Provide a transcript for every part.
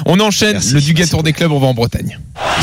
On enchaîne. Le Dugatour des clubs, on va en Bretagne.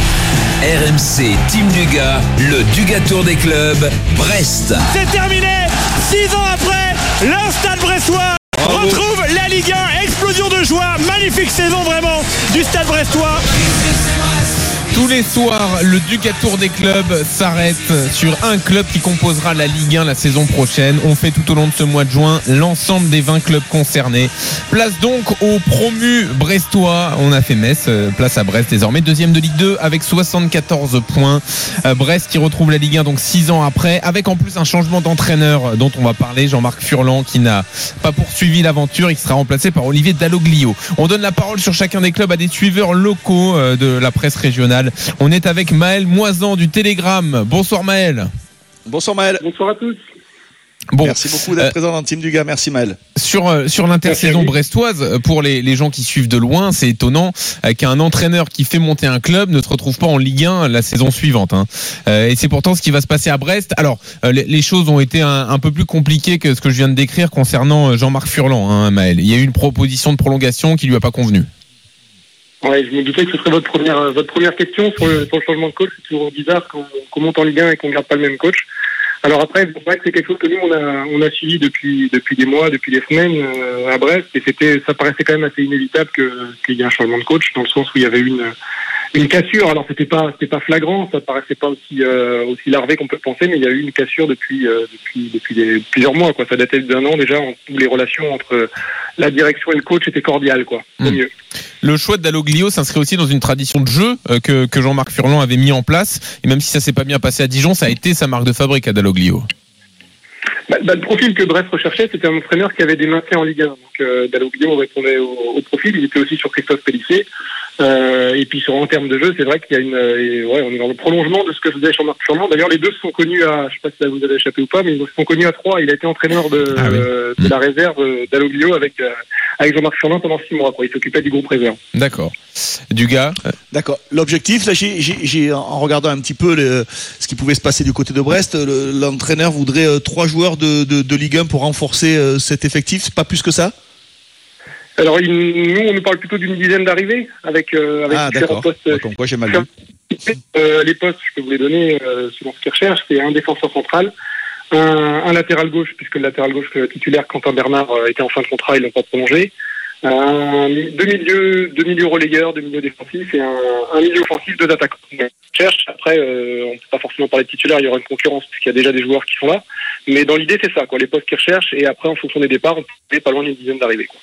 RMC Team Dugas, le Dugatour des clubs, Brest. C'est terminé. 6 ans après, le Stade brestois retrouve la Ligue 1. Explosion de joie, magnifique saison vraiment du Stade brestois. Tous les soirs, le Dugatour des clubs s'arrête sur un club qui composera la Ligue 1 la saison prochaine. On fait tout au long de ce mois de juin l'ensemble des 20 clubs concernés. Place donc aux promus brestois. On a fait Metz, place à Brest désormais, deuxième de Ligue 2 avec 74 points. Brest qui retrouve la Ligue 1 donc 6 ans après, avec en plus un changement d'entraîneur dont on va parler, Jean-Marc Furlan, qui n'a pas poursuivi l'aventure. Il sera remplacé par Olivier Dalloglio. On donne la parole sur chacun des clubs à des suiveurs locaux de la presse régionale. On est avec Maël Moisan du Télégramme. Bonsoir Maël. Bonsoir Maël. Bonsoir à tous. Bon, merci beaucoup d'être présent dans le Team Dugas. Merci Maël. Sur l'intersaison brestoise, pour les gens qui suivent de loin, c'est étonnant qu'un entraîneur qui fait monter un club ne se retrouve pas en Ligue 1 la saison suivante. Et c'est pourtant ce qui va se passer à Brest. Alors, les choses ont été un peu plus compliquées que ce que je viens de décrire concernant Jean-Marc Furlan, Maël. Il y a eu une proposition de prolongation qui lui a pas convenu. Ouais, je me doutais que ce serait votre première question sur le changement de coach. C'est toujours bizarre qu'on monte en Ligue 1 et qu'on ne garde pas le même coach. Alors après, c'est vrai que c'est quelque chose que nous on a suivi depuis des mois, depuis des semaines à Brest, et ça paraissait quand même assez inévitable qu'il y ait un changement de coach, dans le sens où il y avait une cassure. Alors c'était pas flagrant, ça paraissait pas aussi larvé qu'on peut penser, mais il y a eu une cassure depuis plusieurs mois, quoi. Ça datait d'un an déjà, où les relations entre la direction et le coach étaient cordiales, quoi. Au mieux. Le choix de Dalloglio s'inscrit aussi dans une tradition de jeu que Jean-Marc Furlan avait mis en place, et même si ça s'est pas bien passé à Dijon, ça a été sa marque de fabrique à Dalloglio. Le profil que Brest recherchait, c'était un entraîneur qui avait des maintiens en Ligue 1. Donc Dalloglio répondait au profil. Il était aussi sur Christophe Pellissier. Et puis en termes de jeu, c'est vrai qu'il y a on est dans le prolongement de ce que faisait Jean-Marc Furlan. D'ailleurs, les deux se sont connus je sais pas si ça vous a échappé ou pas, mais ils se sont connus à 3. Il a été entraîneur de la réserve Dalloglio avec Jean-Marc Furlan pendant 6 mois, quoi. Il s'occupait du groupe réserve. D'accord. Dugas. D'accord. L'objectif, là, j'ai en regardant un petit peu ce qui pouvait se passer du côté de Brest, l'entraîneur voudrait 3 joueurs de Ligue 1 pour renforcer cet effectif. C'est pas plus que ça? Alors, nous, on nous parle plutôt d'une dizaine d'arrivées avec différents postes. Comme quoi, j'ai mal vu. Les postes, je peux vous les donner selon ce qu'ils recherchent. C'est un défenseur central, un latéral gauche, puisque le latéral gauche titulaire, Quentin Bernard, était en fin de contrat, ils l'ont pas prolongé. Deux milieux relayeurs, 2 milieux défensifs et un milieu offensif, 2 attaquants. Après, on ne peut pas forcément parler de titulaire, il y aura une concurrence puisqu'il y a déjà des joueurs qui sont là. Mais dans l'idée, c'est ça, quoi, les postes qu'ils recherchent. Et après, en fonction des départs, on peut aller pas loin d'une dizaine d'arrivées, quoi.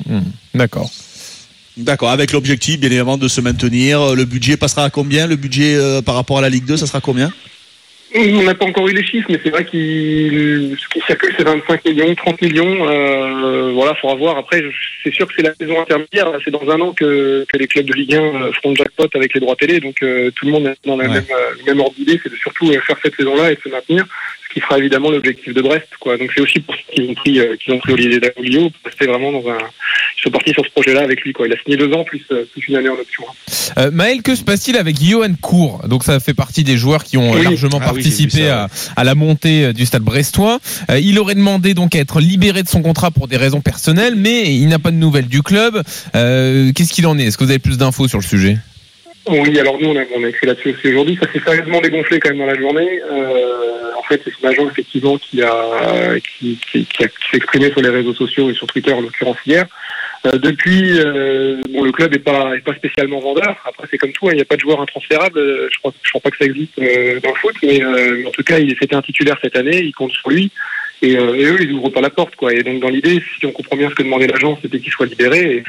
D'accord, avec l'objectif bien évidemment de se maintenir. Le budget passera à combien? Le budget par rapport à la Ligue 2, ça sera combien? On n'a pas encore eu les chiffres, mais c'est vrai ce qui circule, c'est 25 millions, 30 millions. Voilà, faudra voir. Après, c'est sûr que c'est la saison intermédiaire. C'est dans un an que les clubs de Ligue 1 feront le jackpot avec les droits télé. Donc tout le monde est dans le même ordre d'idée, c'est de surtout faire cette saison-là et de se maintenir. Ce qui sera évidemment l'objectif de Brest, quoi. Donc c'est aussi pour ça qu'ils ont pris Olivier Dalloglio, pour rester vraiment ils sont partis sur ce projet-là avec lui, quoi. Il a signé 2 ans plus une année en option. Maël, que se passe-t-il avec Johan Cour? Donc ça fait partie des joueurs qui ont largement participé à la montée du Stade brestois. Il aurait demandé donc à être libéré de son contrat pour des raisons personnelles, mais il n'a pas de nouvelles du club. Qu'est-ce qu'il en est? Est-ce que vous avez plus d'infos sur le sujet? Oui, alors nous on a écrit là-dessus aussi aujourd'hui. Ça s'est sérieusement dégonflé quand même dans la journée. En fait, c'est son agent effectivement qui s'est exprimé sur les réseaux sociaux et sur Twitter en l'occurrence hier. Depuis, le club est pas spécialement vendeur. Après, c'est comme tout, il n'y a pas de joueur intransférable. Je crois pas que ça existe dans le foot, mais en tout cas, c'était un titulaire cette année. Il compte sur lui. Et eux, ils n'ouvrent pas la porte, quoi. Et donc, dans l'idée, si on comprend bien ce que demandait l'agent, c'était qu'il soit libéré.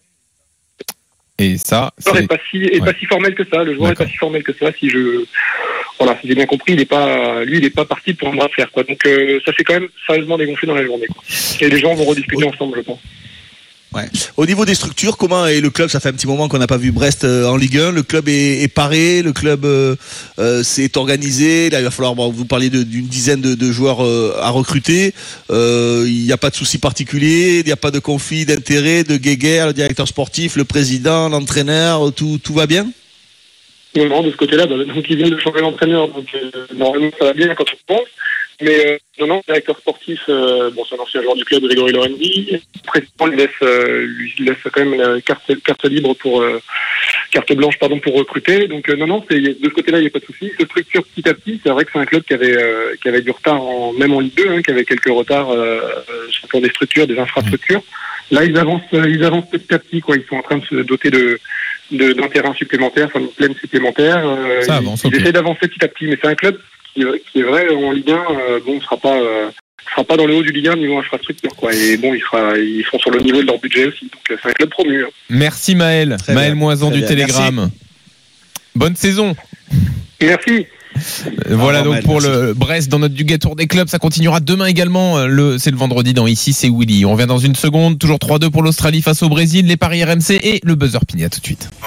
Et ça, le joueur est pas si formel que ça. Le joueur est pas si formel que ça. Si j'ai bien compris, il est pas parti pour un bras de fer, quoi. Donc ça s'est quand même sérieusement dégonflé dans la journée, quoi. Et les gens vont rediscuter ensemble, je pense. Ouais. Au niveau des structures, comment est le club? Ça fait un petit moment qu'on n'a pas vu Brest en Ligue 1. Le club est paré, le club s'est organisé. Là, il va falloir, vous parliez d'une dizaine de joueurs à recruter. Il n'y a pas de souci particulier, il n'y a pas de conflit d'intérêt, de guéguerre, le directeur sportif, le président, l'entraîneur, tout va bien? Non, de ce côté-là, donc ils viennent de changer l'entraîneur, donc normalement ça va bien quand on pense. Mais non, directeur sportif, c'est un ancien joueur du club, Grégory Lorenzi. Le président lui laisse quand même la carte libre carte blanche pour recruter. Donc de ce côté-là, il n'y a pas de souci. Se structure petit à petit. C'est vrai que c'est un club qui avait du retard même en Ligue 2, qui avait quelques retards sur le plan des structures, des infrastructures. Là, ils avancent petit à petit, quoi. Ils sont en train de se doter d'un terrain supplémentaire, d'une plaine supplémentaire. Ils essaient d'avancer petit à petit, mais c'est un club qui est vrai en Ligue 1, sera pas dans le haut du Ligue 1 niveau infrastructure, quoi. Et ils seront sur le niveau de leur budget aussi. Donc c'est un club promu. Merci Maël. Très Maël bien. Moisan du Très bien. Télégramme. Merci. Bonne saison. Merci. Voilà donc Maël, pour merci. le Brest dans notre Dugatour des clubs. Ça continuera demain également. C'est le vendredi dans Ici c'est Willy. On revient dans une seconde. Toujours 3-2 pour l'Australie face au Brésil. Les paris RMC et le buzzer Pigna tout de suite.